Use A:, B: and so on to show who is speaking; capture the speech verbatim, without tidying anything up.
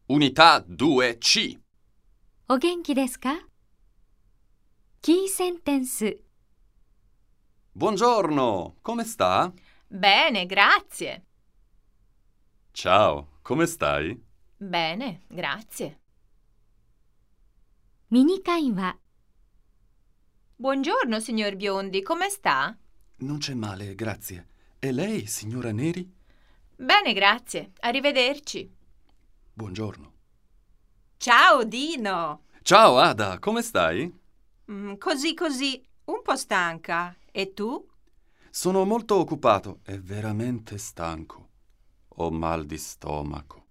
A: Unità due C.
B: お元気ですか？キーセンテンス。
A: Buongiorno, come sta?
C: Bene, grazie.
A: Ciao, come stai?
C: Bene, grazie.
B: ミニ会話。
C: Buongiorno, signor Biondi, come sta?
A: Non c'è male, grazie. E lei, signora Neri?
C: Bene, grazie. Arrivederci.
A: Buongiorno.
C: Ciao, Dino.
A: Ciao Ada, come stai?
C: Mm, così così, un po' stanca. E tu?
A: Sono molto occupato e veramente stanco. Ho mal di stomaco.